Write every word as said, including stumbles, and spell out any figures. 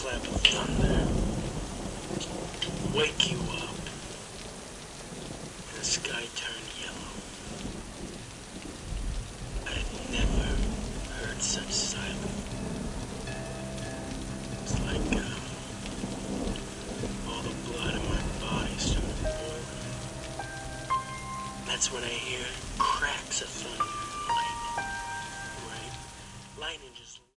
clap of thunder wake you up, and the sky turned yellow. I had never heard such silence. It's like um, all the blood in my body started boiling. That's when I hear cracks of thunder and lightning. Right? Lightning just